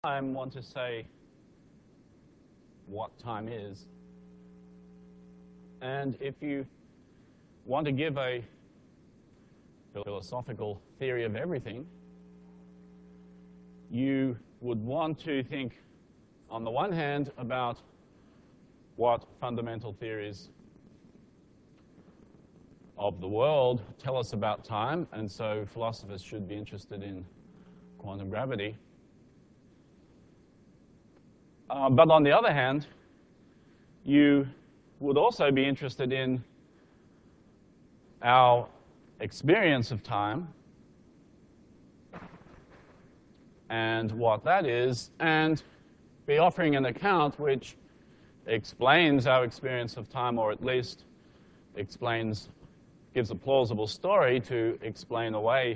time want to say what time is. And if you want to give a philosophical theory of everything, you would want to think, on the one hand, about what fundamental theories of the world tell us about time, and so philosophers should be interested in quantum gravity. But on the other hand, you would also be interested in our experience of time and what that is, and be offering an account which explains our experience of time, or at least gives a plausible story to explain away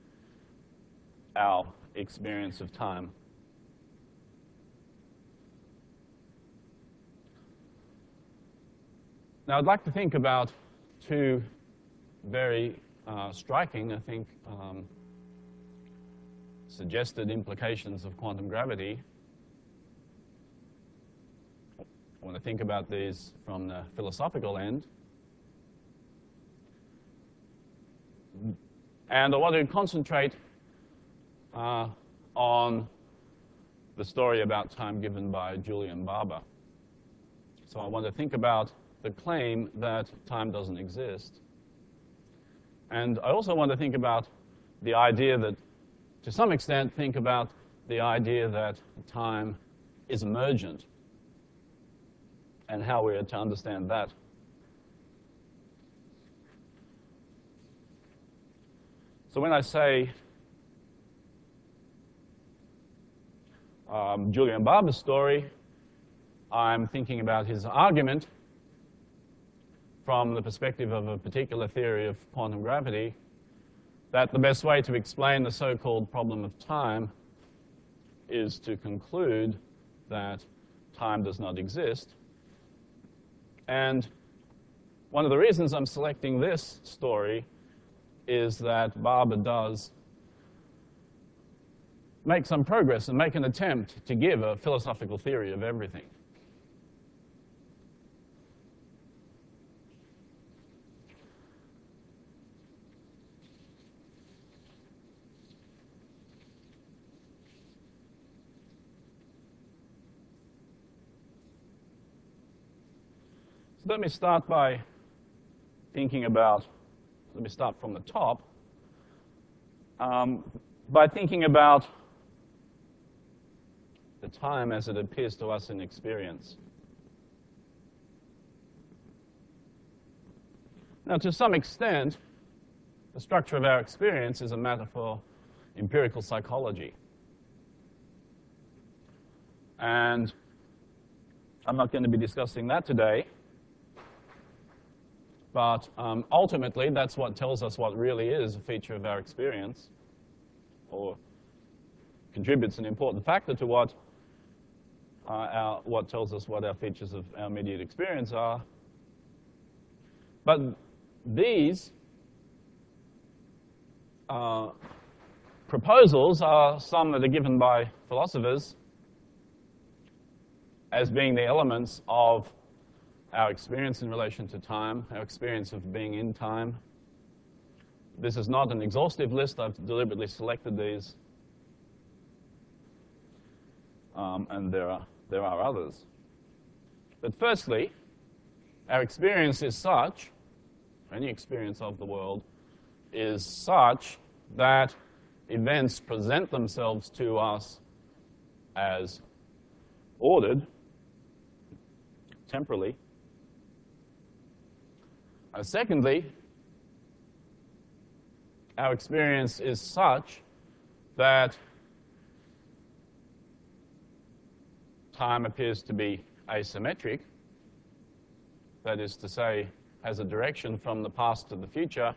our experience of time. Now, I'd like to think about two very striking, I think, suggested implications of quantum gravity. I want to think about these from the philosophical end. And I want to concentrate on the story about time given by Julian Barbour. So I want to think about the claim that time doesn't exist. And I also want to think about the idea that, to some extent, think about the idea that time is emergent and how we are to understand that. So when I say Julian Barbour's story, I'm thinking about his argument from the perspective of a particular theory of quantum gravity, that the best way to explain the so-called problem of time is to conclude that time does not exist. And one of the reasons I'm selecting this story is that Barbour does make some progress and make an attempt to give a philosophical theory of everything. So let me start by let me start from the top, by thinking about the time as it appears to us in experience. Now, to some extent, the structure of our experience is a matter for empirical psychology. And I'm not going to be discussing that today. But ultimately, that's what tells us what really is a feature of our experience, or contributes an important factor to what tells us what our features of our immediate experience are. But these proposals are some that are given by philosophers as being the elements of our experience in relation to time, our experience of being in time. This is not an exhaustive list. I've deliberately selected these. And there are others. But firstly, our experience is such, any experience of the world, is such that events present themselves to us as ordered, temporally. Secondly, our experience is such that time appears to be asymmetric, that is to say, has a direction from the past to the future.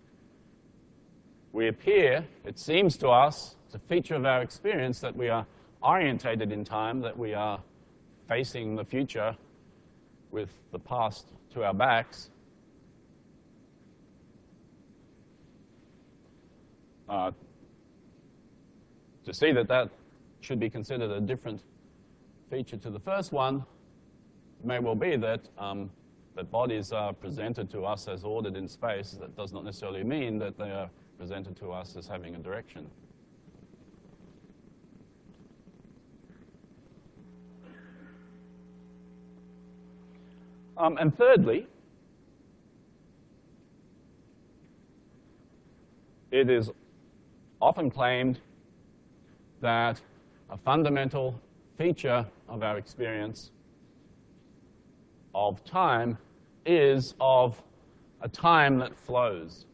It seems to us, it's a feature of our experience that we are orientated in time, that we are facing the future with the past to our backs. To see that should be considered a different feature to the first one. It may well be that, that bodies are presented to us as ordered in space. That does not necessarily mean that they are presented to us as having a direction. And thirdly, it is often claimed that a fundamental feature of our experience of time is of a time that flows.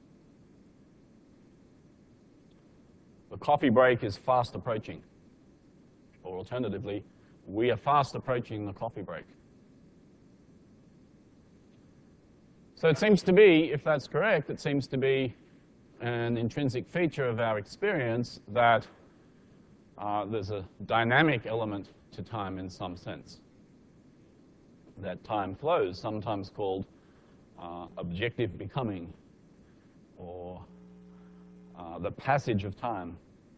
The coffee break is fast approaching. Or alternatively, we are fast approaching the coffee break. So it seems to be, if that's correct, it seems to be an intrinsic feature of our experience that there's a dynamic element to time in some sense. That time flows, sometimes called objective becoming, or the passage of time.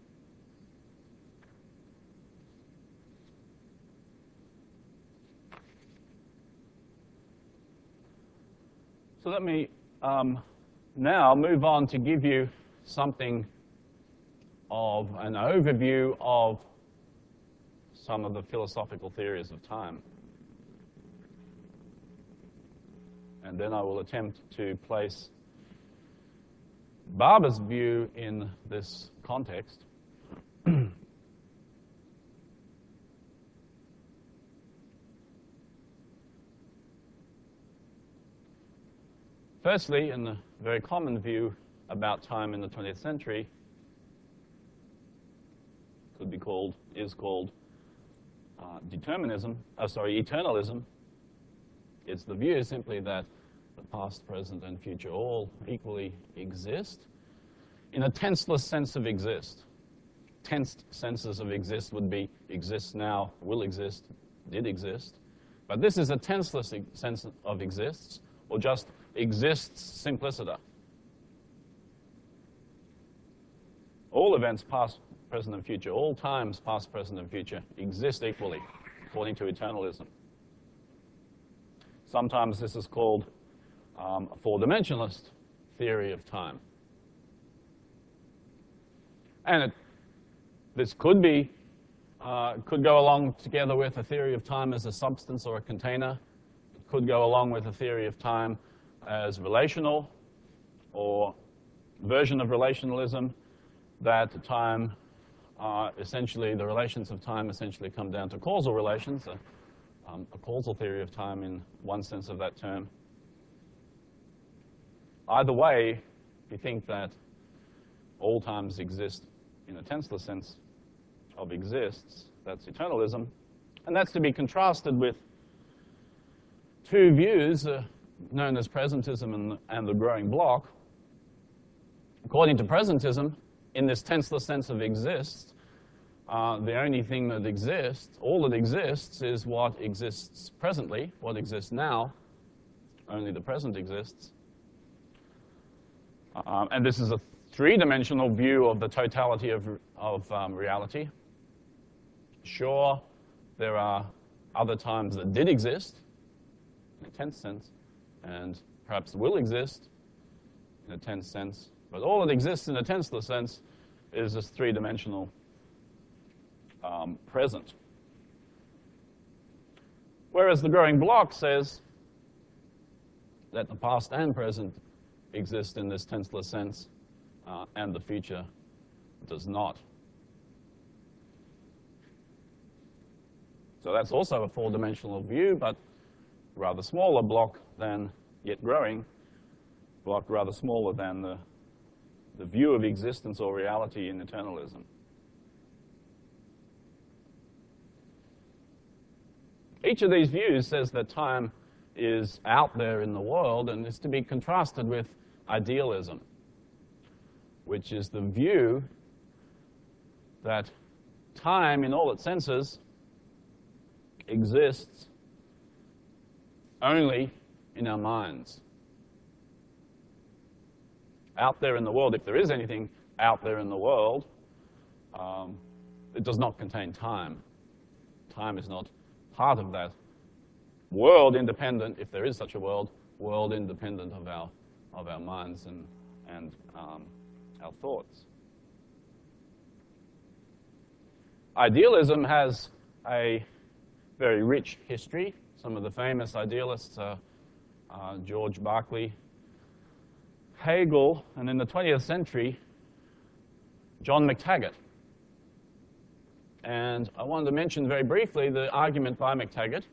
So let me now move on to give you something of an overview of some of the philosophical theories of time. And then I will attempt to place Barber's view in this context. Firstly, in the very common view about time in the 20th century, is called eternalism. It's the view simply that the past, present, and future all equally exist in a tenseless sense of exist. Tensed senses of exist would be exists now, will exist, did exist. But this is a tenseless sense of exists, or just exists simpliciter. All events, past, present, and future, all times, past, present, and future, exist equally, according to eternalism. Sometimes this is called a four-dimensionalist theory of time. And this could go along together with a theory of time as a substance or a container. It could go along with a theory of time as relational, or version of relationalism, that time essentially, the relations of time essentially come down to causal relations, a causal theory of time in one sense of that term. Either way, if you think that all times exist in a tenseless sense of exists, that's eternalism. And that's to be contrasted with two views known as presentism and the growing block. According to presentism, in this tenseless sense of exists, the only thing that exists, all that exists, is what exists presently, what exists now. Only the present exists. And this is a three-dimensional view of the totality of reality. Sure, there are other times that did exist, in a tense sense, and perhaps will exist in a tense sense. But all that exists in a tenseless sense is this three-dimensional present. Whereas the growing block says that the past and present exist in this tenseless sense, and the future does not. So that's also a four-dimensional view, but rather smaller block than, yet growing, block rather smaller than the view of existence or reality in eternalism. Each of these views says that time is out there in the world and is to be contrasted with idealism, which is the view that time in all its senses exists only in our minds. Out there in the world, if there is anything out there in the world, it does not contain time. Time is not part of that world independent, if there is such a world independent of our minds and our thoughts. Idealism has a very rich history. Some of the famous idealists are George Berkeley, Hegel, and in the 20th century, John McTaggart. And I wanted to mention very briefly the argument by McTaggart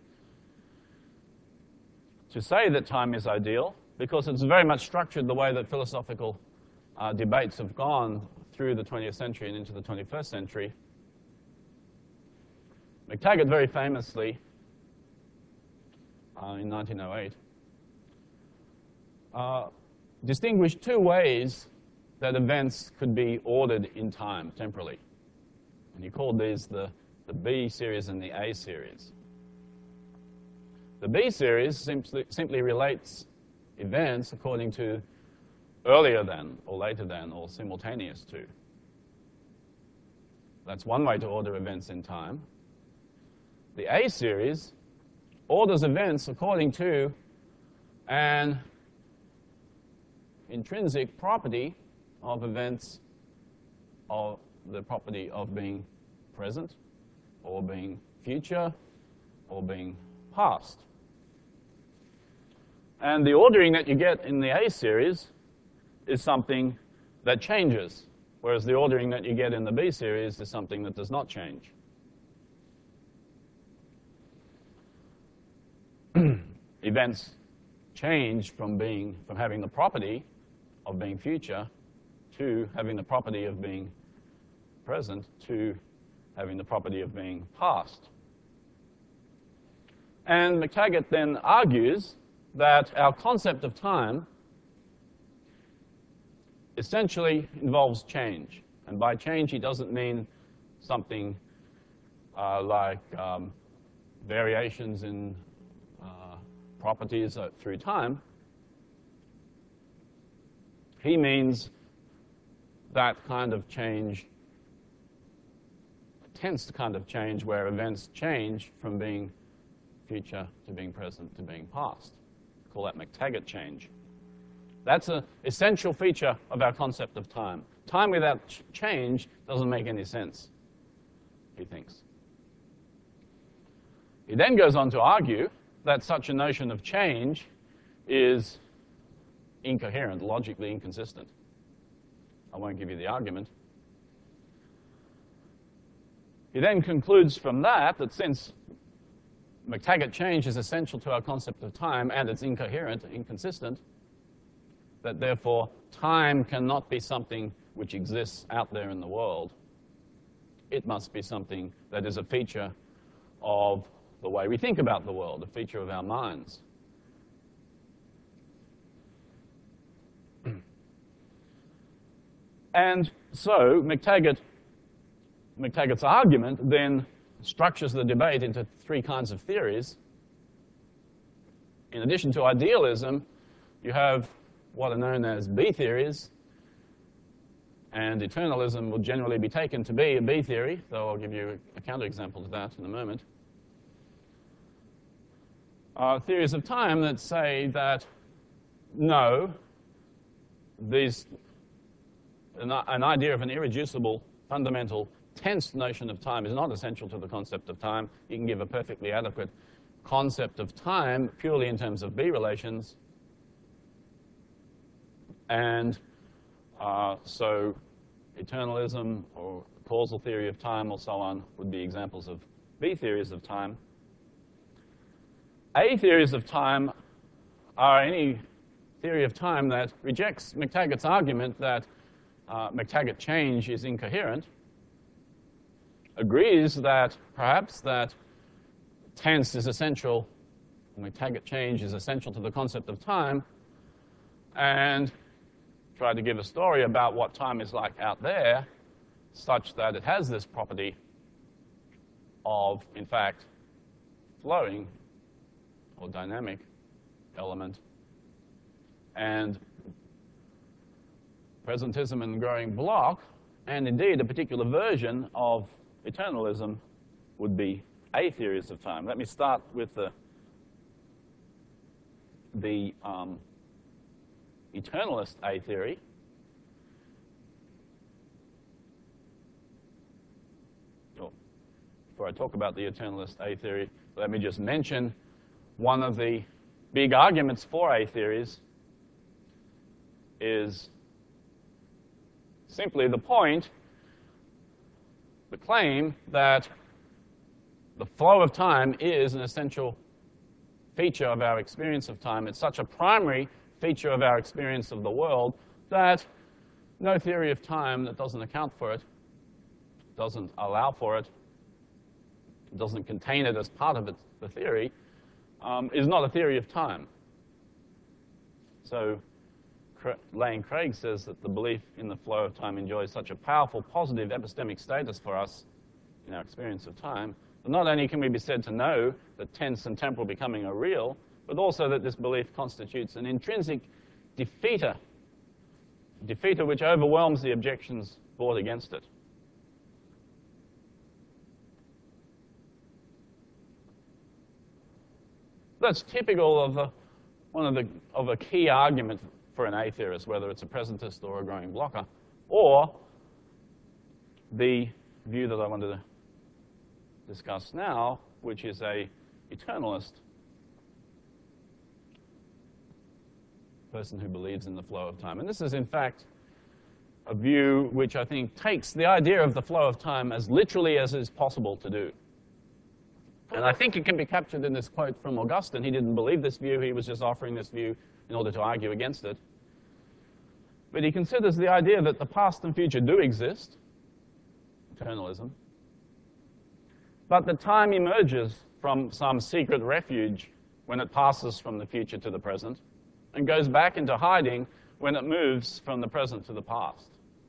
to say that time is ideal, because it's very much structured the way that philosophical debates have gone through the 20th century and into the 21st century. McTaggart very famously, in 1908, distinguished two ways that events could be ordered in time, temporally. And he called these the B series and the A series. The B series simply relates events according to earlier than, or later than, or simultaneous to. That's one way to order events in time. The A series orders events according to an intrinsic property of events, of the property of being present, or being future, or being past. And the ordering that you get in the A series is something that changes, whereas the ordering that you get in the B series is something that does not change. Events change from having the property of being future to having the property of being present to having the property of being past. And McTaggart then argues that our concept of time essentially involves change. And by change, he doesn't mean something like variations in properties through time. He means that kind of change, tense kind of change, where events change from being future to being present to being past. Call that McTaggart change. That's an essential feature of our concept of time. Time without change doesn't make any sense, he thinks. He then goes on to argue that such a notion of change is incoherent, logically inconsistent. I won't give you the argument. He then concludes from that since McTaggart change is essential to our concept of time and it's incoherent, inconsistent, that therefore time cannot be something which exists out there in the world. It must be something that is a feature of the way we think about the world, a feature of our minds. And so McTaggart's argument then structures the debate into three kinds of theories. In addition to idealism, you have what are known as B theories, and eternalism will generally be taken to be a B theory, though I'll give you a counterexample to that in a moment. Theories of time that say that no, an idea of an irreducible, fundamental, tense notion of time is not essential to the concept of time. You can give a perfectly adequate concept of time purely in terms of B relations. And so eternalism or causal theory of time or so on would be examples of B theories of time. A theories of time are any theory of time that rejects McTaggart's argument that McTaggart change is incoherent, agrees that perhaps that tense is essential, McTaggart change is essential to the concept of time, and try to give a story about what time is like out there such that it has this property of, in fact, flowing or dynamic element. And presentism and growing block, and indeed a particular version of eternalism would be A theories of time. Let me start with the eternalist A theory. Before I talk about the eternalist A theory, let me just mention one of the big arguments for A theories is simply the claim that the flow of time is an essential feature of our experience of time. It's such a primary feature of our experience of the world that no theory of time that doesn't account for it, doesn't allow for it, doesn't contain it as part of the theory, is not a theory of time. So Lane Craig says that the belief in the flow of time enjoys such a powerful positive epistemic status for us in our experience of time, that not only can we be said to know that tense and temporal becoming are real, but also that this belief constitutes an intrinsic defeater which overwhelms the objections brought against it. That's typical of a key argument for an A theorist, whether it's a presentist or a growing blocker, or the view that I wanted to discuss now, which is a eternalist person who believes in the flow of time. And this is, in fact, a view which I think takes the idea of the flow of time as literally as is possible to do. And I think it can be captured in this quote from Augustine. He didn't believe this view. He was just offering this view in order to argue against it. But he considers the idea that the past and future do exist, eternalism, but that time emerges from some secret refuge when it passes from the future to the present and goes back into hiding when it moves from the present to the past.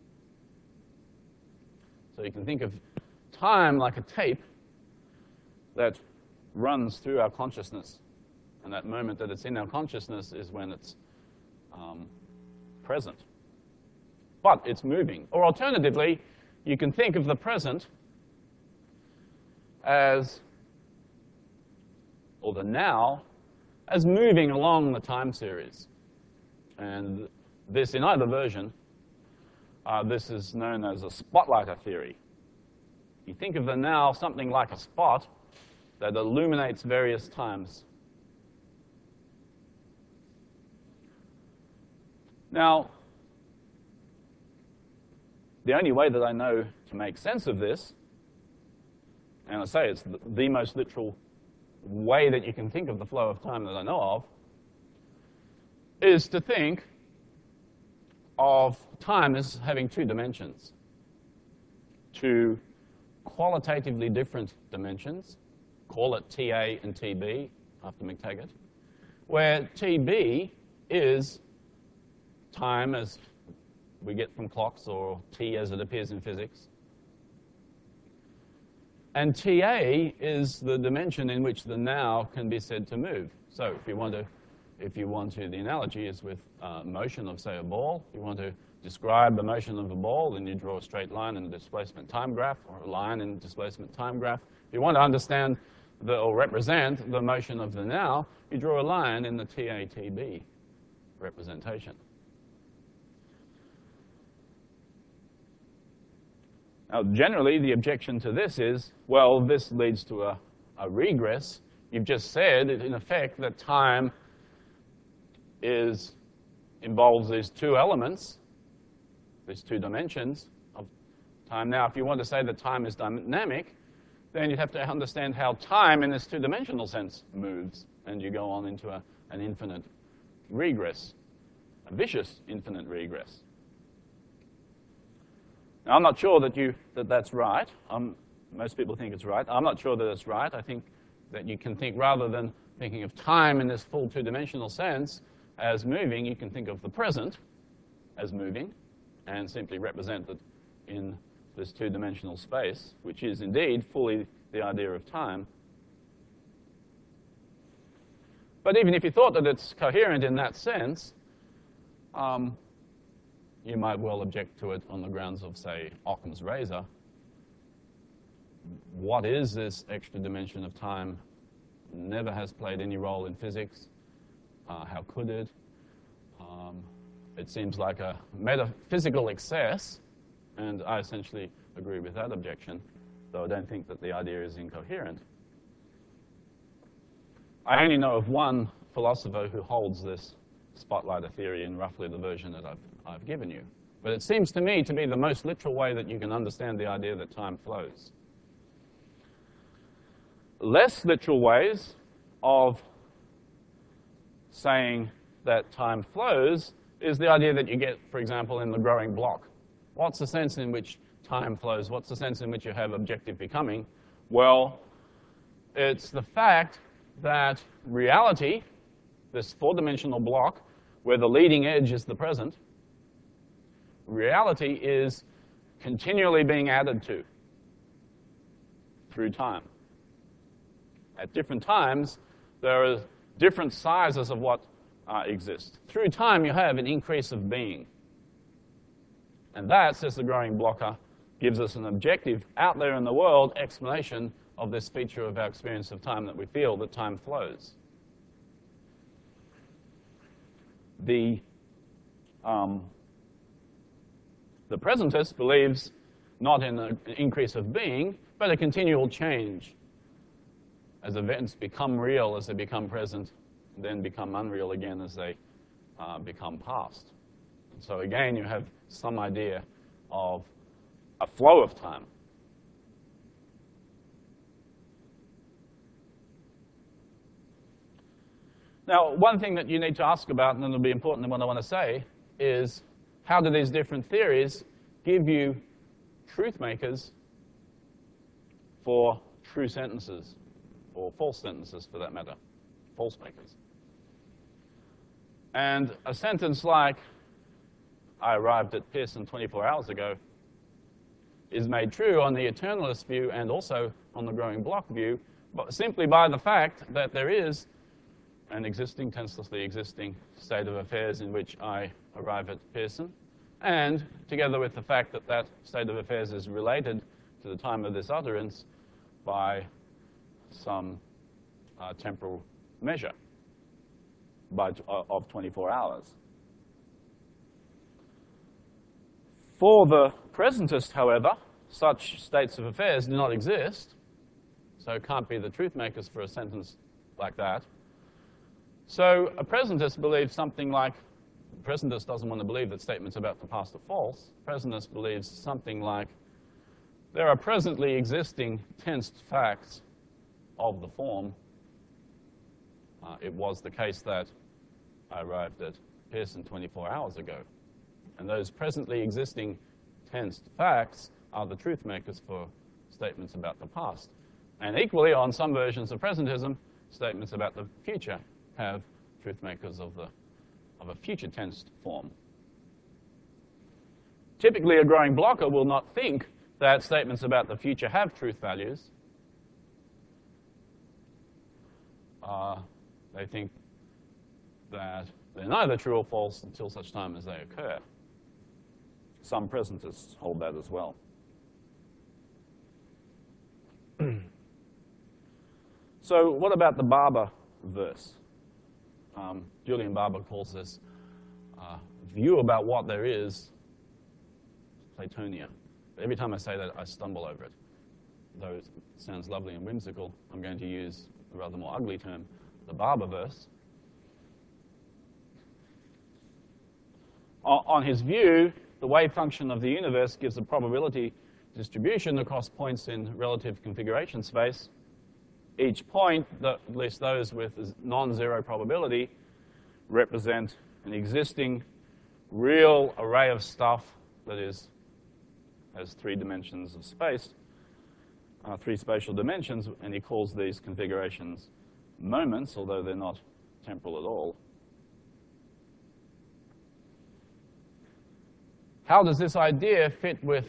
So you can think of time like a tape that runs through our consciousness. And that moment that it's in our consciousness is when it's present. But it's moving. Or alternatively, you can think of the present as, or the now, as moving along the time series. And this, in either version, this is known as a spotlighter theory. You think of the now something like a spot that illuminates various times. Now, the only way that I know to make sense of this, and I say it's the most literal way that you can think of the flow of time that I know of, is to think of time as having two dimensions. Two qualitatively different dimensions, call it TA and TB after McTaggart, where TB is time as we get from clocks, or T as it appears in physics. And TA is the dimension in which the now can be said to move. So if you want to, the analogy is with motion of, say, a ball. If you want to describe the motion of a ball, then you draw a straight line in the displacement time graph, or a line in the displacement time graph. If you want to understand or represent the motion of the now, you draw a line in the TA-TB representation. Now, generally, the objection to this is, well, this leads to a regress. You've just said, in effect, that time involves these two elements, these two dimensions of time. Now, if you want to say that time is dynamic, then you'd have to understand how time in this two-dimensional sense moves, and you go on into an infinite regress, a vicious infinite regress. Now, I'm not sure that that's right. Most people think it's right. I'm not sure that it's right. I think that you can think, rather than thinking of time in this full two-dimensional sense as moving, you can think of the present as moving and simply represent it in this two-dimensional space, which is indeed fully the idea of time. But even if you thought that it's coherent in that sense, you might well object to it on the grounds of, say, Occam's razor, what is this extra dimension of time never has played any role in physics. How could it? It seems like a metaphysical excess, and I essentially agree with that objection, though I don't think that the idea is incoherent. I only know of one philosopher who holds this spotlighter theory in roughly the version that I've given you. But it seems to me to be the most literal way that you can understand the idea that time flows. Less literal ways of saying that time flows is the idea that you get, for example, in the growing block. What's the sense in which time flows? What's the sense in which you have objective becoming? Well, it's the fact that reality, this four-dimensional block, where the leading edge is the present, reality is continually being added to through time. At different times, there are different sizes of what exist. Through time, you have an increase of being. And that, says the growing blocker, gives us an objective, out there in the world, explanation of this feature of our experience of time that we feel, that time flows. The presentist believes not in an increase of being, but a continual change. As events become real, as they become present, then become unreal again as they become past. So again, you have some idea of a flow of time. Now, one thing that you need to ask about, and it'll be important in what I want to say, is how do these different theories give you truth makers for true sentences, or false sentences for that matter, false makers. And a sentence like, I arrived at Pearson 24 hours ago, is made true on the eternalist view and also on the growing block view, but simply by the fact that there is an existing, tenselessly existing state of affairs in which I arrive at Pearson, and together with the fact that that state of affairs is related to the time of this utterance by some temporal measure of 24 hours. For the presentist, however, such states of affairs do not exist, so it can't be the truth makers for a sentence like that. So a presentist believes something like, the presentist doesn't want to believe that statements about the past are false. The presentist believes something like, there are presently existing tensed facts of the form. It was the case that I arrived at Pearson 24 hours ago. And those presently existing tensed facts are the truth makers for statements about the past. And equally, on some versions of presentism, statements about the future have truth makers of a future tensed form. Typically, a growing blocker will not think that statements about the future have truth values. They think that they're neither true or false until such time as they occur. Some presentists hold that as well. So what about the Barber verse? Julian Barber calls this view about what there is Platonia. But every time I say that, I stumble over it. Though it sounds lovely and whimsical, I'm going to use a rather more ugly term, the Barber verse. On his view, the wave function of the universe gives a probability distribution across points in relative configuration space. Each point, at least those with non-zero probability, represent an existing real array of stuff that has three dimensions of space, three spatial dimensions, and he calls these configurations moments, although they're not temporal at all. How does this idea fit with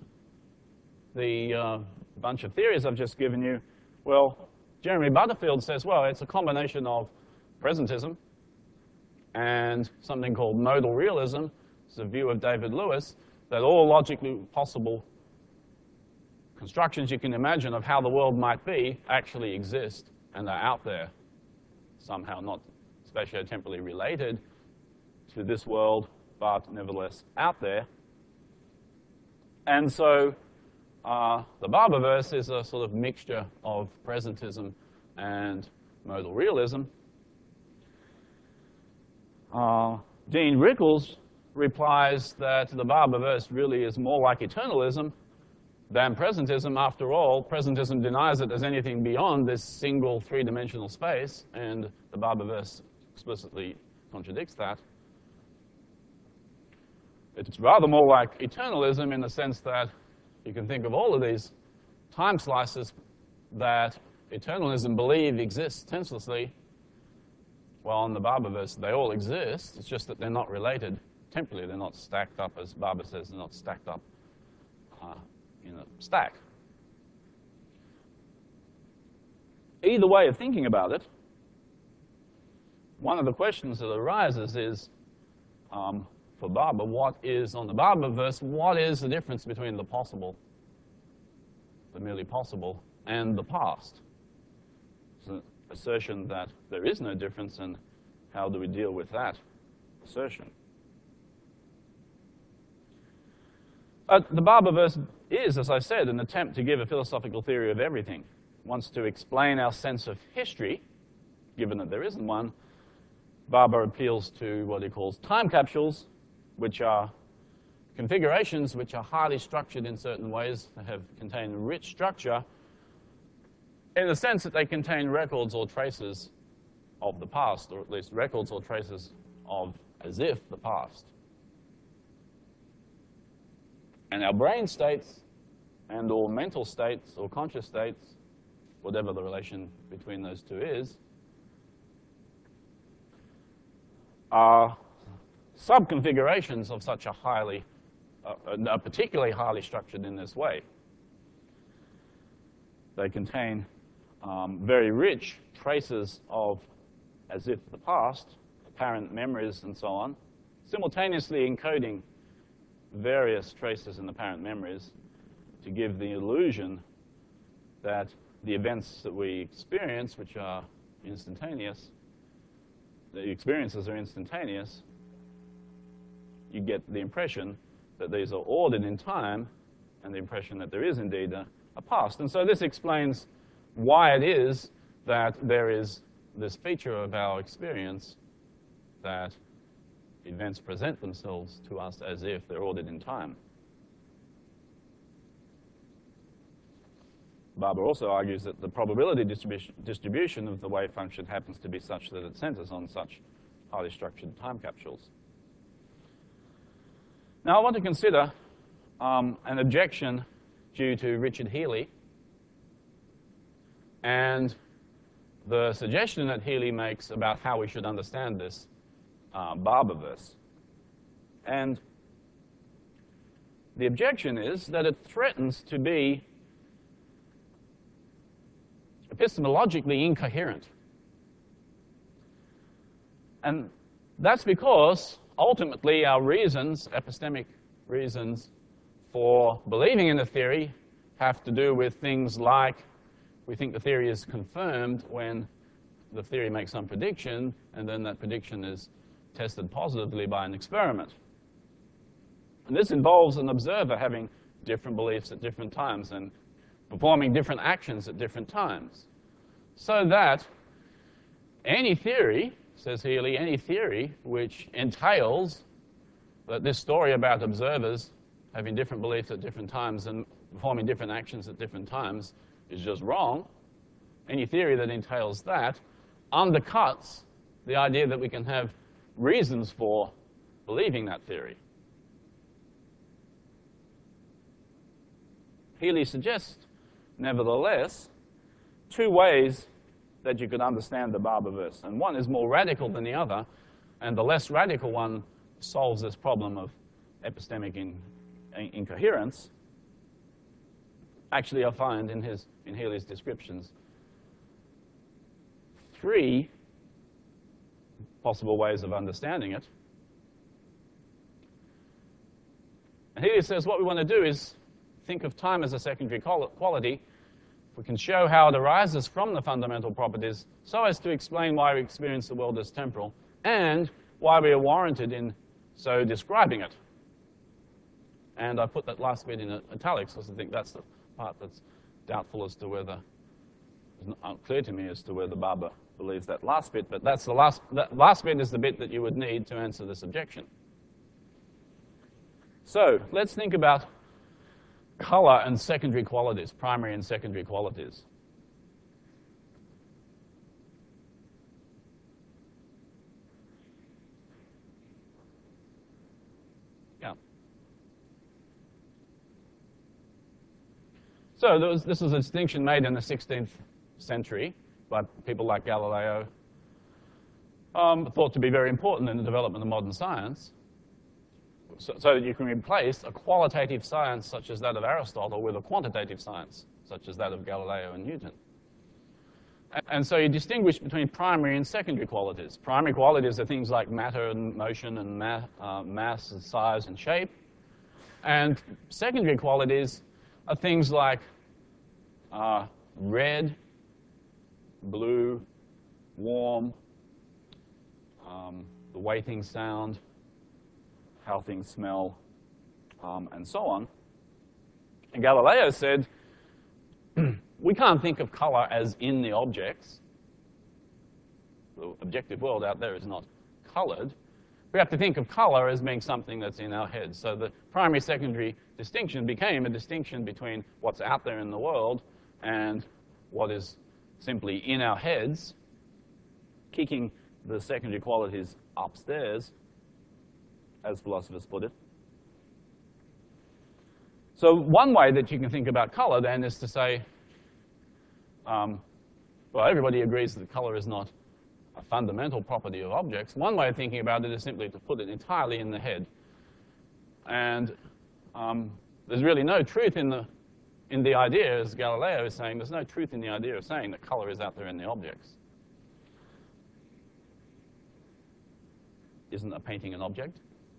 the bunch of theories I've just given you? Well, Jeremy Butterfield says, well, it's a combination of presentism and something called modal realism. It's a view of David Lewis that all logically possible constructions you can imagine of how the world might be actually exist and are out there, somehow not spatiotemporally related to this world, but nevertheless out there. And so the Barbourverse is a sort of mixture of presentism and modal realism. Dean Rickles replies that the Barbourverse really is more like eternalism than presentism. After all, presentism denies that there's anything beyond this single three-dimensional space, and the Barbourverse explicitly contradicts that. It's rather more like eternalism in the sense that you can think of all of these time slices that eternalism believe exist tenselessly. Well, in the Barbourverse, they all exist. It's just that they're not related temporally. They're not stacked up, as Barbour says, they're not stacked up in a stack. Either way of thinking about it, one of the questions that arises is, for Barbour, what is, on the Barbourverse, what is the difference between the possible, the merely possible, and the past? It's an assertion that there is no difference, and how do we deal with that assertion? The Barbourverse is, as I said, an attempt to give a philosophical theory of everything. It wants to explain our sense of history, given that there isn't one. Barbour appeals to what he calls time capsules, which are configurations which are highly structured in certain ways. They contain rich structure in the sense that they contain records or traces of the past, or at least records or traces of as if the past. And our brain states and or mental states or conscious states, whatever the relation between those two is, are subconfigurations of such a highly, particularly highly structured in this way. They contain very rich traces of as if the past, apparent memories and so on, simultaneously encoding various traces in apparent memories to give the illusion that the events that we experience, which are instantaneous, the experiences are instantaneous, you get the impression that these are ordered in time and the impression that there is indeed a past. And so this explains why it is that there is this feature of our experience that events present themselves to us as if they're ordered in time. Barbour also argues that the probability distribution of the wave function happens to be such that it centers on such highly structured time capsules. Now, I want to consider an objection due to Richard Healey and the suggestion that Healey makes about how we should understand this Barbourverse. And the objection is that it threatens to be epistemologically incoherent. And that's because ultimately our reasons, epistemic reasons for believing in the theory, have to do with things like we think the theory is confirmed when the theory makes some prediction, and then that prediction is tested positively by an experiment. And this involves an observer having different beliefs at different times and performing different actions at different times. So that any theory, says Healey, any theory which entails that this story about observers having different beliefs at different times and performing different actions at different times is just wrong. Any theory that entails that undercuts the idea that we can have reasons for believing that theory. Healey suggests, nevertheless, two ways that you could understand the Barbourverse. And one is more radical than the other, and the less radical one solves this problem of epistemic incoherence. Actually, I find in Healey's descriptions 3 possible ways of understanding it. And Healey says what we want to do is think of time as a secondary quality, if we can show how it arises from the fundamental properties so as to explain why we experience the world as temporal and why we are warranted in so describing it. And I put that last bit in italics because I think that's the part that's doubtful as to whether, it's not clear to me as to whether Barber believes that last bit, but that's that last bit is the bit that you would need to answer this objection. So let's think about color and secondary qualities, primary and secondary qualities. Yeah. So this was a distinction made in the 16th century by people like Galileo, thought to be very important in the development of modern science. So that you can replace a qualitative science such as that of Aristotle with a quantitative science such as that of Galileo and Newton. And so you distinguish between primary and secondary qualities. Primary qualities are things like matter and motion and mass and size and shape. And secondary qualities are things like red, blue, warm, the way things sound, how things smell, and so on. And Galileo said, we can't think of color as in the objects. The objective world out there is not colored. We have to think of color as being something that's in our heads. So the primary-secondary distinction became a distinction between what's out there in the world and what is simply in our heads, kicking the secondary qualities upstairs, as philosophers put it. So one way that you can think about color then is to say, well, everybody agrees that color is not a fundamental property of objects. One way of thinking about it is simply to put it entirely in the head. And there's really no truth in the idea, as Galileo is saying, there's no truth in the idea of saying that color is out there in the objects. Isn't a painting an object?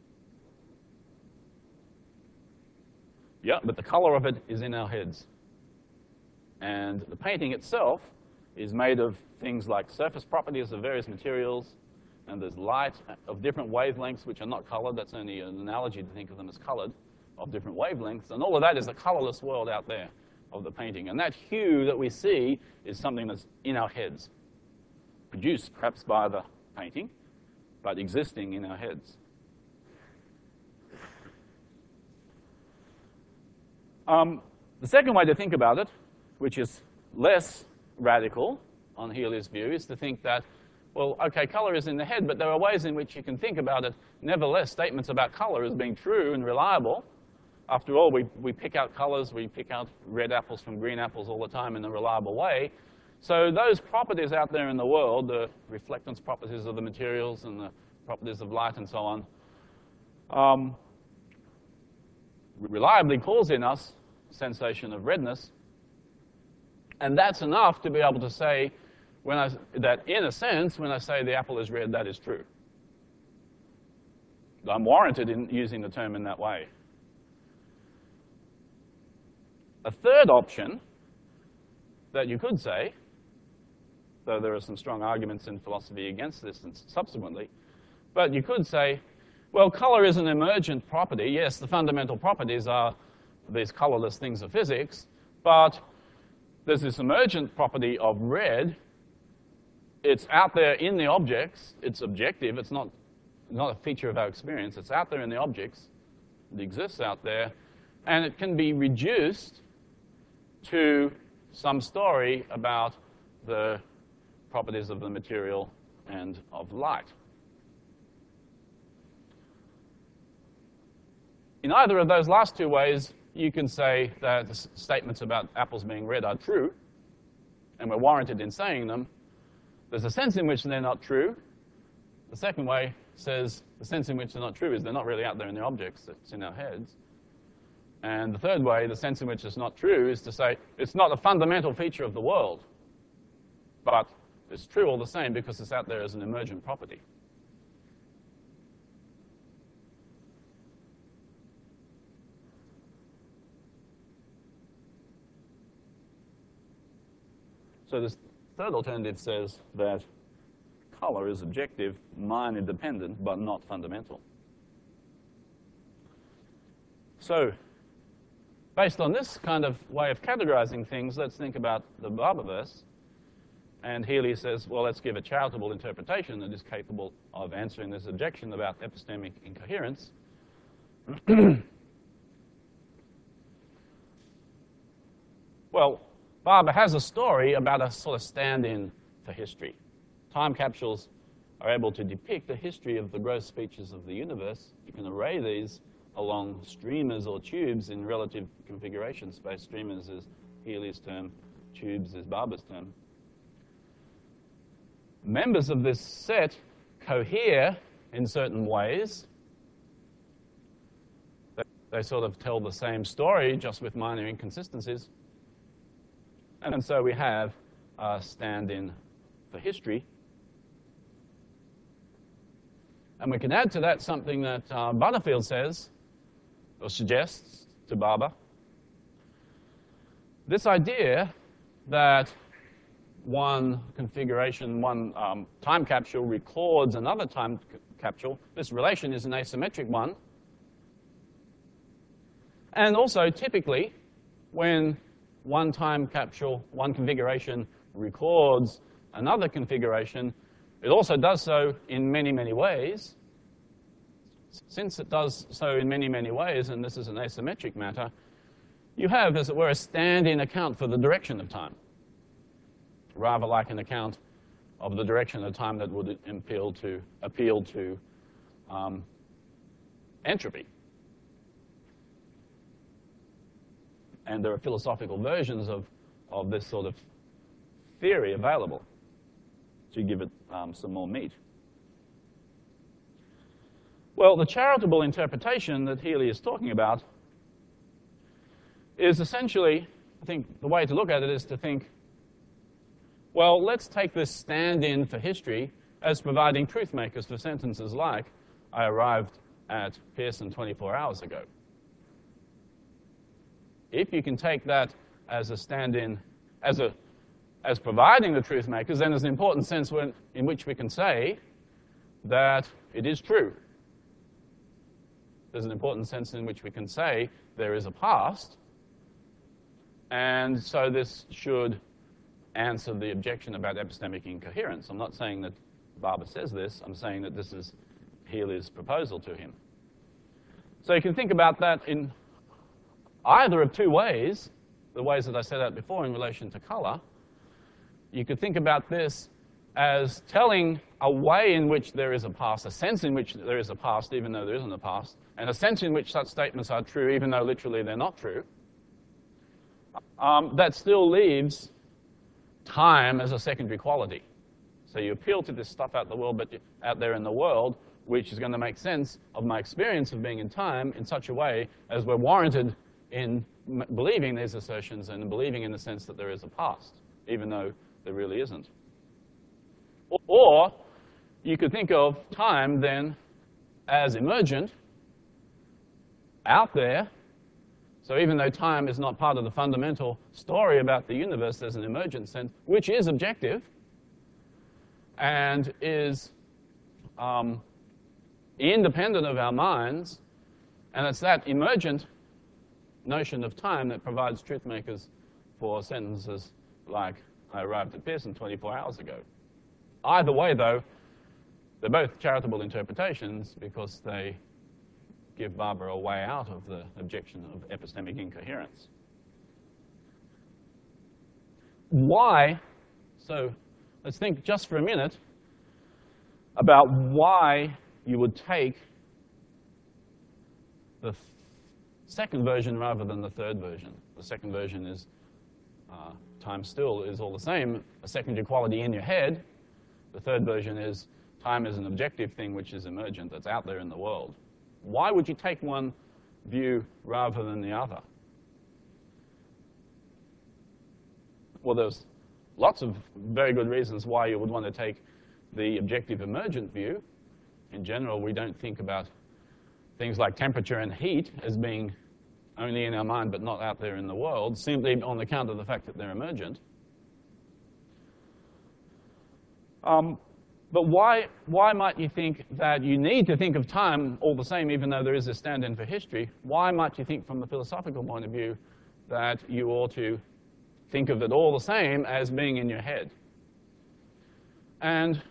Yeah, but the color of it is in our heads. And the painting itself is made of things like surface properties of various materials, and there's light of different wavelengths which are not colored. That's only an analogy to think of them as colored, of different wavelengths. And all of that is the colorless world out there of the painting. And that hue that we see is something that's in our heads, produced perhaps by the painting, but existing in our heads. The second way to think about it, which is less radical on Healy's view, is to think that, well, okay, color is in the head, but there are ways in which you can think about it. Nevertheless, statements about color as being true and reliable. After all, we pick out colors, we pick out red apples from green apples all the time in a reliable way. So those properties out there in the world, the reflectance properties of the materials and the properties of light and so on, reliably cause in us sensation of redness. And that's enough to be able to say that, in a sense, when I say the apple is red, that is true. I'm warranted in using the term in that way. A third option that you could say, though there are some strong arguments in philosophy against this and subsequently, but you could say, well, color is an emergent property. Yes, the fundamental properties are these colorless things of physics, but there's this emergent property of red. It's out there in the objects. It's objective. It's not a feature of our experience. It's out there in the objects. It exists out there. And it can be reduced to some story about the properties of the material and of light. In either of those last two ways, you can say that the statements about apples being red are true, and we're warranted in saying them. There's a sense in which they're not true. The second way says the sense in which they're not true is they're not really out there in the objects, it's in our heads. And the third way, the sense in which it's not true, is to say it's not a fundamental feature of the world, but it's true all the same because it's out there as an emergent property. So this third alternative says that color is objective, mind independent, but not fundamental. So based on this kind of way of categorizing things, let's think about the Barberverse. And Healy says, well, let's give a charitable interpretation that is capable of answering this objection about epistemic incoherence. Well, Barber has a story about a sort of stand-in for history. Time capsules are able to depict the history of the gross features of the universe. You can array these along streamers or tubes in relative configuration space. Streamers is Healy's term, tubes is Barber's term. Members of this set cohere in certain ways. They sort of tell the same story, just with minor inconsistencies. And so we have a stand-in for history. And we can add to that something that Butterfield says, or suggests to Barber. This idea that one configuration, one time capsule records another time capsule, this relation is an asymmetric one. And also, typically, when one time capsule, one configuration records another configuration, it also does so in many, many ways. Since it does so in many, many ways, and this is an asymmetric matter, you have, as it were, a stand-in account for the direction of time, rather like an account of the direction of time that would appeal to entropy. And there are philosophical versions of this sort of theory available to give it some more meat. Well, the charitable interpretation that Healy is talking about is essentially, I think the way to look at it is to think, well, let's take this stand-in for history as providing truth makers for sentences like, I arrived at Pearson 24 hours ago. If you can take that as a stand-in, as providing the truth makers, then there's an important sense in which we can say that it is true. There's an important sense in which we can say there is a past, and so this should answer the objection about epistemic incoherence. I'm not saying that Barber says this. I'm saying that this is Healy's proposal to him. So you can think about that in either of two ways, the ways that I set out before in relation to color. You could think about this as telling a way in which there is a past, a sense in which there is a past even though there isn't a past, and a sense in which such statements are true even though literally they're not true. That still leaves time as a secondary quality. So you appeal to this stuff out there in the world, which is going to make sense of my experience of being in time in such a way as we're warranted in believing these assertions and believing in the sense that there is a past, even though there really isn't. Or you could think of time then as emergent, out there. So even though time is not part of the fundamental story about the universe, there's an emergent sense, which is objective and is independent of our minds. And it's that emergent notion of time that provides truth makers for sentences like, I arrived at Pearson 24 hours ago. Either way, though, they're both charitable interpretations because they give Barber a way out of the objection of epistemic incoherence. Why? So let's think just for a minute about why you would take the second version rather than the third version. The second version is time still is all the same, a secondary quality in your head. The third version is time is an objective thing which is emergent, that's out there in the world. Why would you take one view rather than the other? Well, there's lots of very good reasons why you would want to take the objective emergent view. In general, we don't think about things like temperature and heat as being only in our mind but not out there in the world, simply on account of the fact that they're emergent. But why might you think that you need to think of time all the same, even though there is a stand-in for history? Why might you think from the philosophical point of view that you ought to think of it all the same as being in your head? And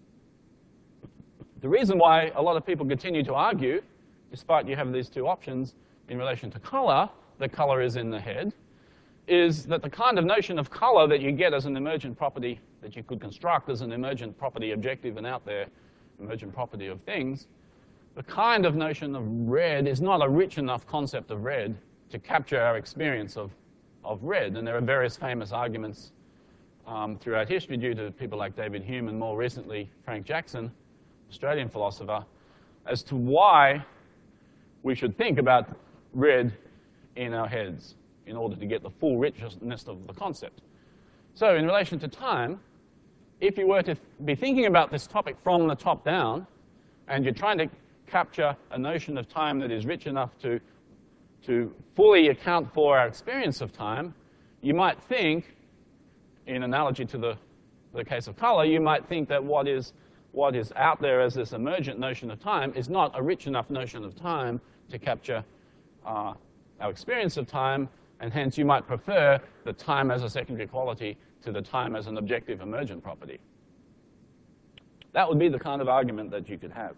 the reason why a lot of people continue to argue, despite you have these two options in relation to color, that color is in the head, is that the kind of notion of color that you get as an emergent property that you could construct as an emergent property, objective and out there, emergent property of things, the kind of notion of red is not a rich enough concept of red to capture our experience of red. And there are various famous arguments throughout history due to people like David Hume and more recently Frank Jackson, Australian philosopher, as to why we should think about red in our heads in order to get the full richness of the concept. So in relation to time, if you were to be thinking about this topic from the top down, and you're trying to capture a notion of time that is rich enough to fully account for our experience of time, you might think, in analogy to the case of color, you might think that what is out there as this emergent notion of time is not a rich enough notion of time to capture our experience of time, and hence you might prefer the time as a secondary quality to the time as an objective emergent property. That would be the kind of argument that you could have.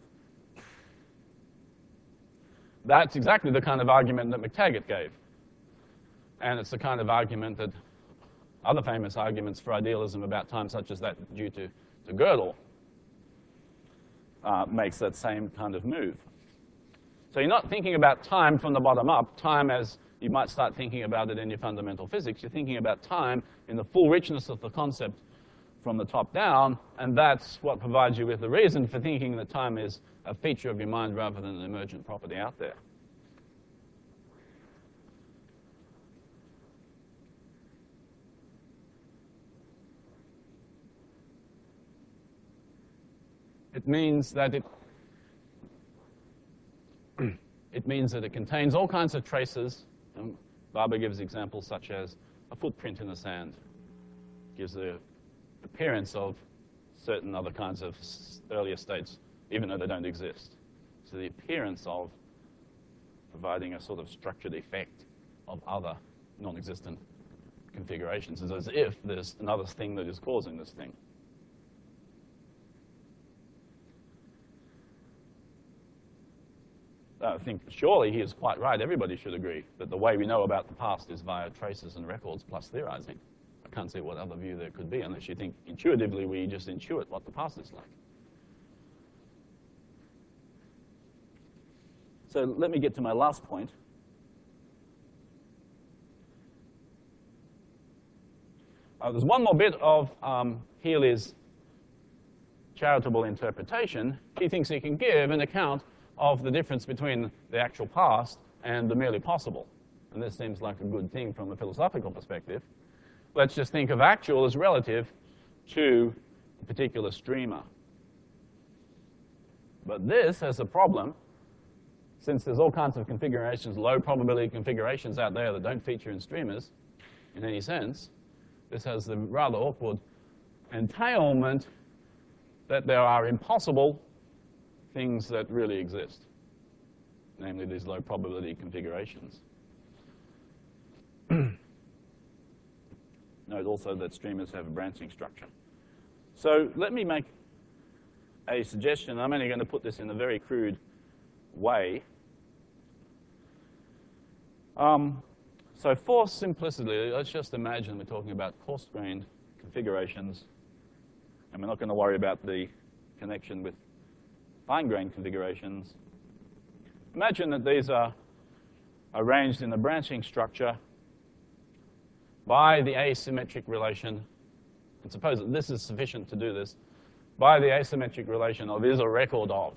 That's exactly the kind of argument that McTaggart gave. And it's the kind of argument that other famous arguments for idealism about time, such as that due to Gödel, makes that same kind of move. So you're not thinking about time from the bottom up, time as you might start thinking about it in your fundamental physics. You're thinking about time in the full richness of the concept from the top down, and that's what provides you with the reason for thinking that time is a feature of your mind rather than an emergent property out there. It means that it contains all kinds of traces. And Barber gives examples such as a footprint in the sand gives the appearance of certain other kinds of earlier states, even though they don't exist. So the appearance of providing a sort of structured effect of other non-existent configurations is as if there's another thing that is causing this thing. I think surely he is quite right. Everybody should agree that the way we know about the past is via traces and records plus theorizing. I can't see what other view there could be unless you think intuitively we just intuit what the past is like. So let me get to my last point. There's one more bit of Healy's charitable interpretation. He thinks he can give an account of the difference between the actual past and the merely possible. And this seems like a good thing from a philosophical perspective. Let's just think of actual as relative to a particular streamer. But this has a problem, since there's all kinds of configurations, low probability configurations out there that don't feature in streamers in any sense. This has the rather awkward entailment that there are impossible things that really exist, namely these low probability configurations. Note also that streamers have a branching structure. So let me make a suggestion. I'm only going to put this in a very crude way. So for simplicity, let's just imagine we're talking about coarse-grained configurations, and we're not going to worry about the connection with fine-grained configurations. Imagine that these are arranged in a branching structure by the asymmetric relation, and suppose that this is sufficient to do this, by the asymmetric relation of is a record of.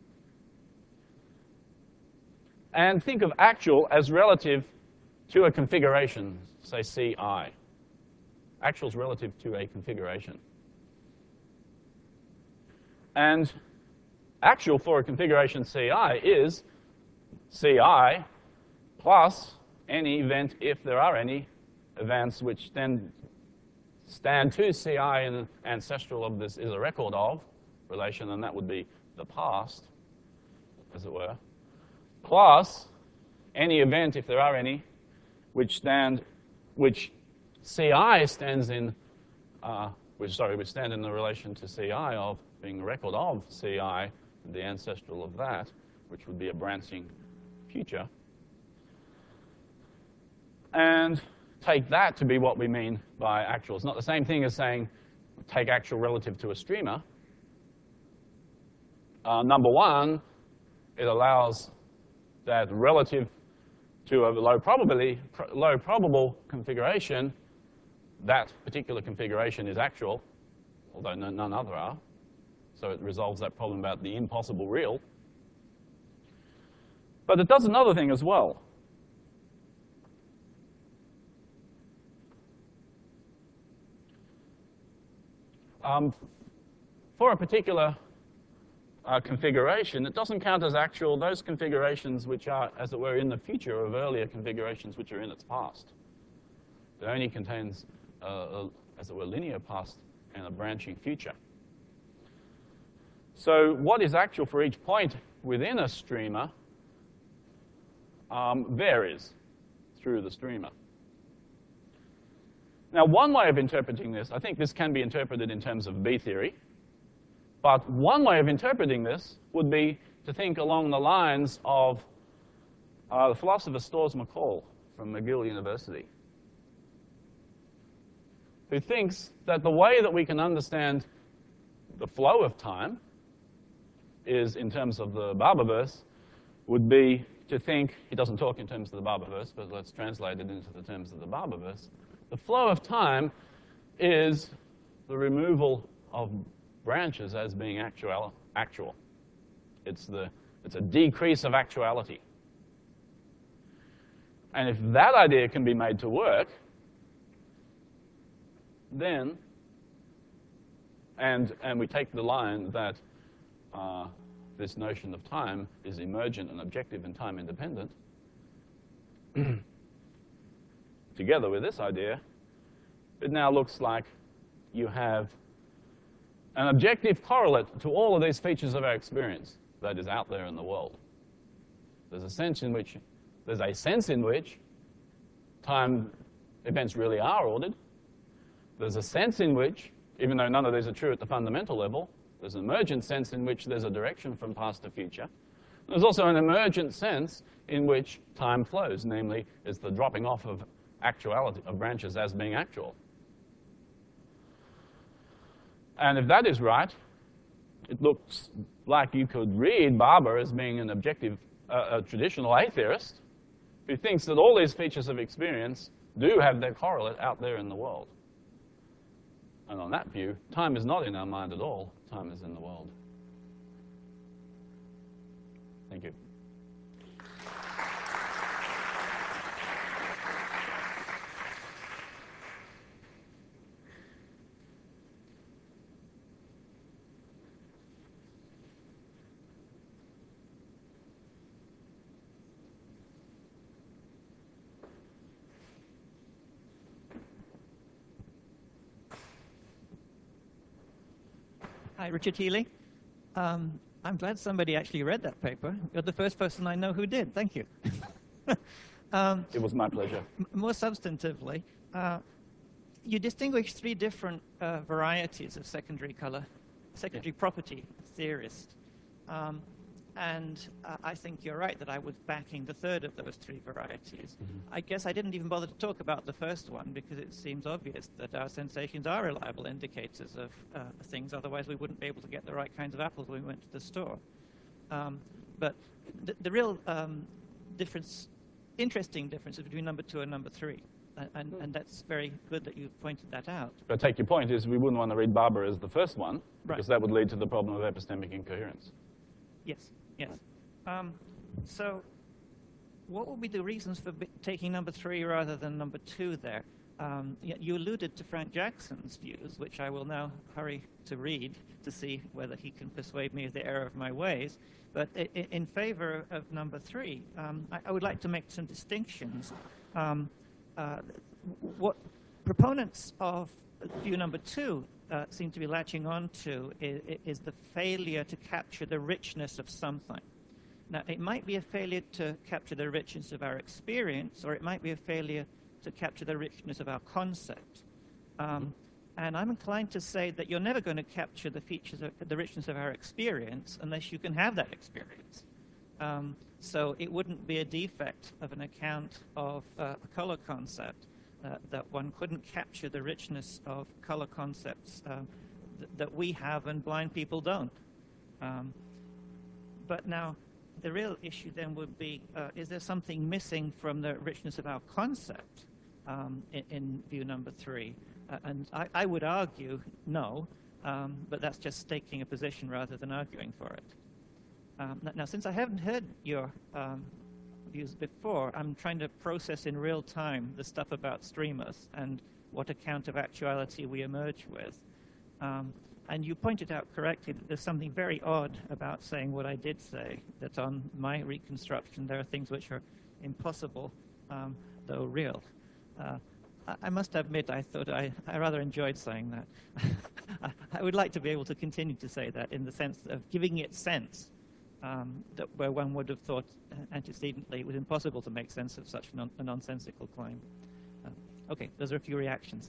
And think of actual as relative to a configuration, say Ci. Actual is relative to a configuration. And actual for a configuration Ci is Ci plus any event, if there are any events, which then stand to CI and ancestral of this is a record of relation, and that would be the past, as it were, plus any event, if there are any, which CI stands in, which stand in the relation to CI of being a record of CI, the ancestral of that, which would be a branching future. And take that to be what we mean by actual. It's not the same thing as saying take actual relative to a streamer. Number one, it allows that relative to a low probable configuration, that particular configuration is actual, although none other are. So it resolves that problem about the impossible real. But it does another thing as well. For a particular configuration, it doesn't count as actual those configurations which are, as it were, in the future of earlier configurations which are in its past. It only contains, as it were, linear past and a branching future. So what is actual for each point within a streamer varies through the streamer. Now, one way of interpreting this, I think this can be interpreted in terms of B theory, but one way of interpreting this would be to think along the lines of the philosopher Storrs McCall from McGill University, who thinks that the way that we can understand the flow of time is in terms of the Barberverse would be to think, he doesn't talk in terms of the Barberverse, but let's translate it into the terms of the Barberverse. The flow of time is the removal of branches as being actual. It's a decrease of actuality. And if that idea can be made to work, then, and we take the line that this notion of time is emergent and objective and time independent, together with this idea, it now looks like you have an objective correlate to all of these features of our experience that is out there in the world. There's a sense in which time events really are ordered. There's a sense in which, even though none of these are true at the fundamental level, there's an emergent sense in which there's a direction from past to future. There's also an emergent sense in which time flows, namely, is the dropping off of actuality, of branches as being actual. And if that is right, it looks like you could read Barber as being an objective, a traditional atheist who thinks that all these features of experience do have their correlate out there in the world. And on that view, time is not in our mind at all. Time is in the world. Thank you. Hi, Richard Healy. I'm glad somebody actually read that paper. You're the first person I know who did. Thank you. It was my pleasure. More substantively, you distinguish three different varieties of secondary property theorists. And I think you're right that I was backing the third of those three varieties. Mm-hmm. I guess I didn't even bother to talk about the first one because it seems obvious that our sensations are reliable indicators of things. Otherwise, we wouldn't be able to get the right kinds of apples when we went to the store. But the real interesting difference is between number 2 and number 3. And that's very good that you've pointed that out. But I take your point is we wouldn't want to read Barber as the first one, because right. That would lead to the problem of epistemic incoherence. Yes, yes. So what would be the reasons for taking number 3 rather than number 2 there? You alluded to Frank Jackson's views, which I will now hurry to read to see whether he can persuade me of the error of my ways. But in favor of number 3, I would like to make some distinctions. What proponents of view number 2 seems to be latching on to is the failure to capture the richness of something. Now, it might be a failure to capture the richness of our experience, or it might be a failure to capture the richness of our concept. And I'm inclined to say that you're never going to capture the features of the richness of our experience unless you can have that experience. So it wouldn't be a defect of an account of a color concept that one couldn't capture the richness of color concepts that we have and blind people don't. But now, the real issue then would be, is there something missing from the richness of our concept in view number 3? And I would argue no, but that's just staking a position rather than arguing for it. Now, since I haven't heard your views before, I'm trying to process in real time the stuff about streamers and what account of actuality we emerge with. And you pointed out correctly that there's something very odd about saying what I did say, that on my reconstruction there are things which are impossible, though real. I must admit I thought I rather enjoyed saying that. I would like to be able to continue to say that in the sense of giving it sense, that where one would have thought antecedently it was impossible to make sense of such a nonsensical claim. Okay, those are a few reactions.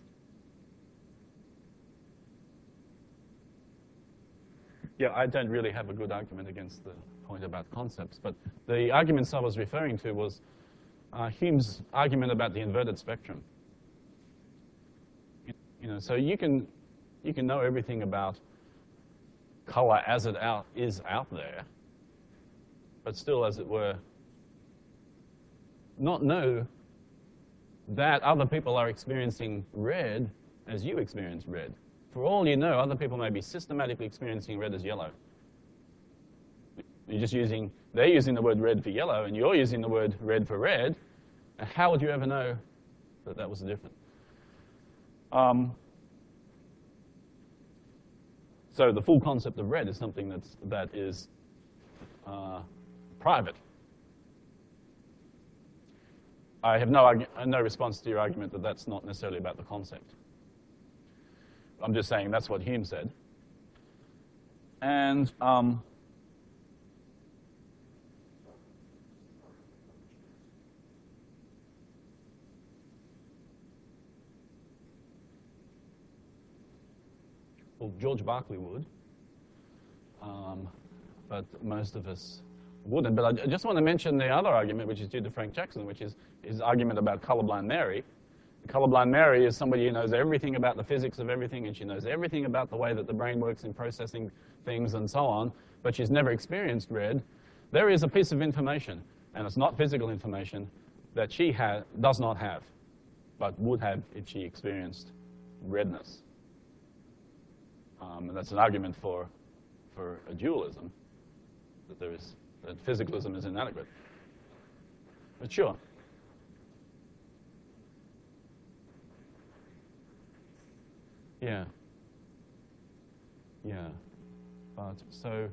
Yeah, I don't really have a good argument against the point about concepts, but the arguments I was referring to was Hume's argument about the inverted spectrum. So you can know everything about color as it is out there, but still, as it were, not know that other people are experiencing red as you experience red. For all you know, other people may be systematically experiencing red as yellow. They're using the word red for yellow, and you're using the word red for red. And how would you ever know that that was different? So the full concept of red is something that is private. I have no response to your argument that that's not necessarily about the concept. I'm just saying that's what Hume said. And well, George Berkeley would, but most of us wouldn't. But I just want to mention the other argument, which is due to Frank Jackson, which is his argument about colorblind Mary. Colorblind Mary is somebody who knows everything about the physics of everything, and she knows everything about the way that the brain works in processing things and so on, but she's never experienced red. There is a piece of information, and it's not physical information, that she does not have, but would have if she experienced redness. And that's an argument for a dualism, that physicalism is inadequate. But sure. Yeah. But so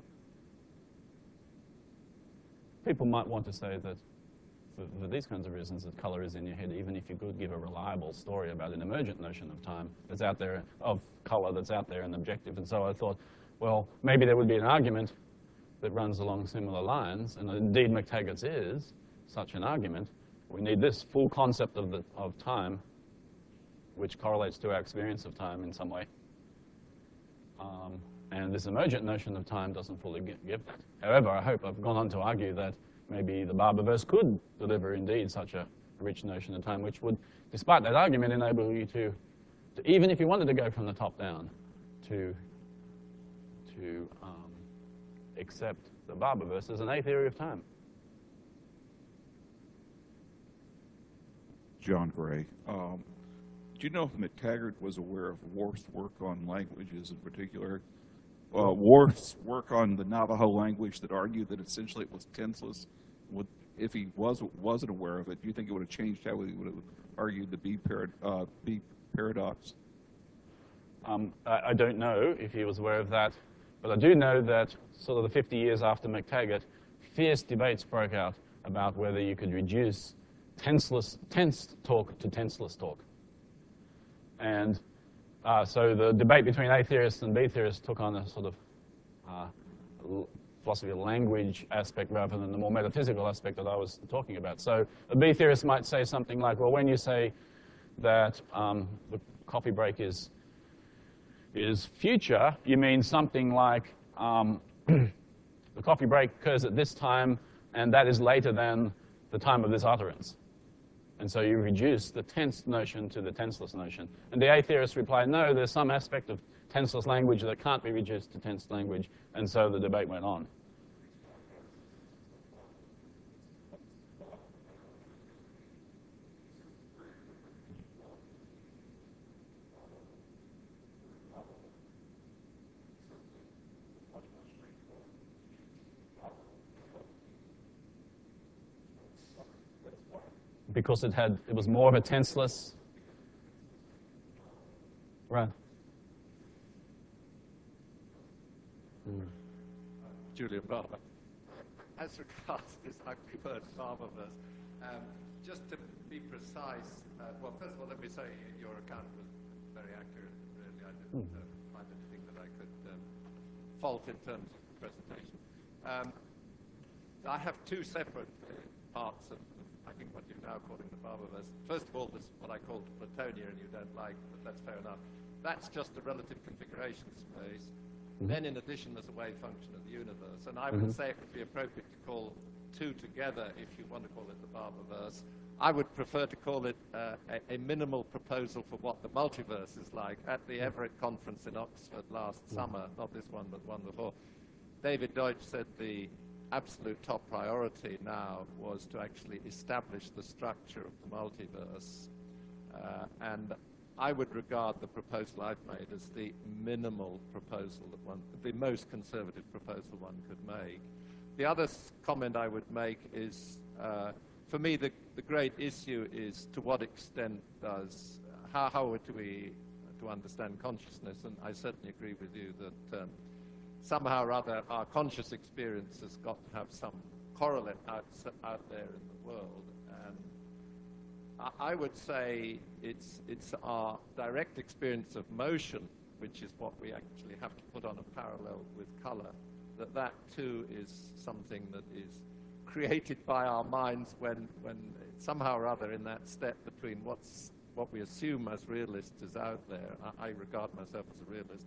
people might want to say that for these kinds of reasons that color is in your head, even if you could give a reliable story about an emergent notion of time that's out there, of color that's out there and objective. And so I thought, well, maybe there would be an argument that runs along similar lines, and indeed McTaggart's is such an argument. We need this full concept of time, which correlates to our experience of time in some way. And this emergent notion of time doesn't fully give that. However, I hope I've gone on to argue that maybe the Barberverse could deliver indeed such a rich notion of time, which would, despite that argument, enable you to even if you wanted to go from the top down, to accept the Barberverse as an A theory of time. John Gray. Do you know if McTaggart was aware of Worf's work on languages in particular? Worf's work on the Navajo language that argued that essentially it was tenseless. If he wasn't aware of it, do you think it would have changed how he would have argued the B paradox? I don't know if he was aware of that, but I do know that sort of the 50 years after McTaggart, fierce debates broke out about whether you could reduce tense talk to tenseless talk. And So the debate between A theorists and B theorists took on a sort of philosophy of language aspect rather than the more metaphysical aspect that I was talking about. So a B theorist might say something like, well, when you say that the coffee break is future, you mean something like the coffee break occurs at this time, and that is later than the time of this utterance. And so you reduce the tense notion to the tenseless notion. And the A theorists reply, no, there's some aspect of tenseless language that can't be reduced to tense language. And so the debate went on. Because it was more of a tenseless. Right. Julian Barber. As regards this, I preferred Barberverse. Just to be precise, well, first of all, let me say your account was very accurate. Really, I didn't find anything that I could fault in terms of the presentation. I have two separate parts of I think what you're now calling the Barberverse. First of all, this what I call the Platonia, and you don't like, but that's fair enough. That's just a relative configuration space. Then, in addition, there's a wave function of the universe. And I would say it would be appropriate to call two together if you want to call it the Barberverse. I would prefer to call it a minimal proposal for what the multiverse is like. At the Everett conference in Oxford last summer, not this one, but one before, David Deutsch said the absolute top priority now was to actually establish the structure of the multiverse. And I would regard the proposal I've made as the minimal proposal the most conservative proposal one could make. The other comment I would make is, for me, the great issue is to what extent how are we to understand consciousness? And I certainly agree with you that somehow or other, our conscious experience has got to have some correlate out there in the world. And I would say it's our direct experience of motion, which is what we actually have to put on a parallel with color, that too is something that is created by our minds when somehow or other in that step between what we assume as realists is out there. I regard myself as a realist.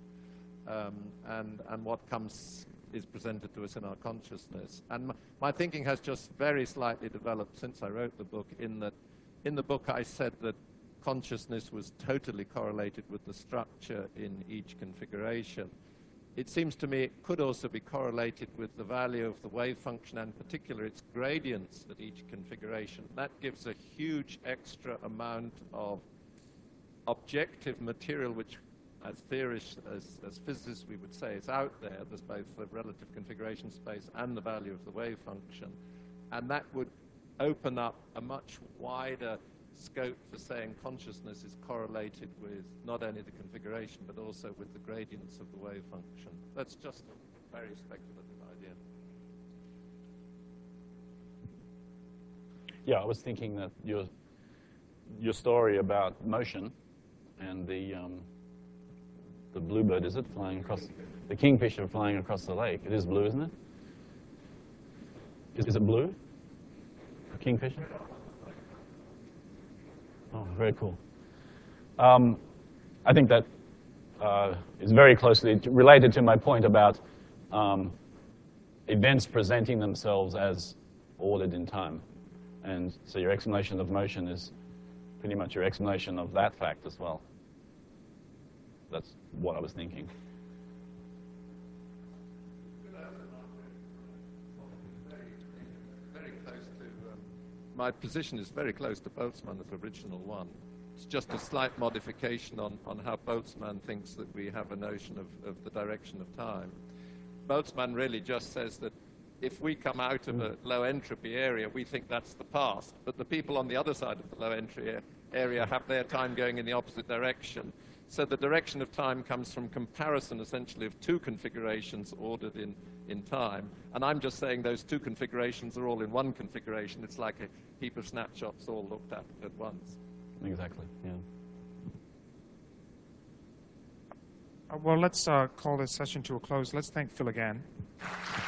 And what is presented to us in our consciousness. And my thinking has just very slightly developed since I wrote the book, in that in the book I said that consciousness was totally correlated with the structure in each configuration. It seems to me it could also be correlated with the value of the wave function, and in particular its gradients at each configuration. That gives a huge extra amount of objective material which, as theorists, as physicists, we would say is out there. There's both the relative configuration space and the value of the wave function. And that would open up a much wider scope for saying consciousness is correlated with not only the configuration, but also with the gradients of the wave function. That's just a very speculative idea. Yeah, I was thinking that your story about motion and the bluebird, is it, flying across, the kingfisher flying across the lake. It is blue, isn't it? Is it blue? A kingfisher? Oh, very cool. I think that is very closely related to my point about events presenting themselves as ordered in time. And so your explanation of motion is pretty much your explanation of that fact as well. That's what I was thinking. Very close to, my position is very close to Boltzmann's original one. It's just a slight modification on how Boltzmann thinks that we have a notion of the direction of time. Boltzmann really just says that if we come out of a low entropy area, we think that's the past. But the people on the other side of the low entropy area have their time going in the opposite direction. So the direction of time comes from comparison, essentially, of two configurations ordered in time. And I'm just saying those two configurations are all in one configuration. It's like a heap of snapshots all looked at once. Exactly, yeah. Well, let's call this session to a close. Let's thank Phil again.